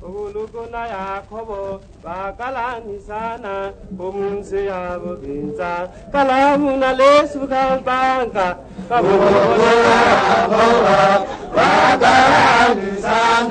Ulukuna Yakobo, Bakalani Sana, Bumse Abinza, Kalamuna Lesu Kalbanka, Kabula Yakobo, Bakalani Sana.